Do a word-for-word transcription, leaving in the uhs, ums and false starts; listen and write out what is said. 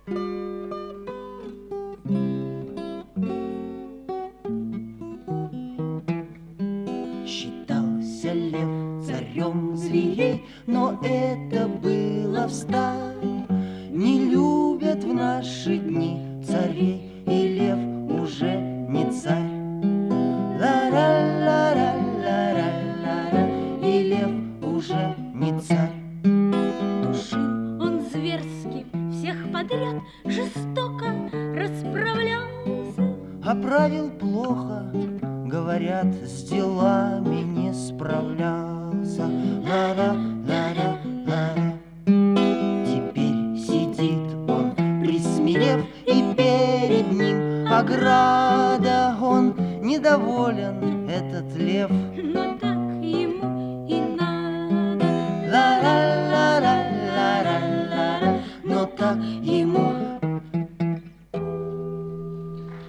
Считался лев царем зверей, но это было встать. Не любят в наши дни царей, и лев уже не царь. Ла-ра-ла-ра-ла-ра-ла-ра, и лев уже не царь. Душил он зверски всех подряд, жестоко расправлялся. А правил плохо, говорят, с делами не справлялся. Ла-ра-ла-ра-ла-ра. Теперь сидит он, присмирев, и перед ним ограда. Он недоволен, этот лев, Но так ему и надо. ла-ра-ла-ра-ла-ра-ла-ра, но так ему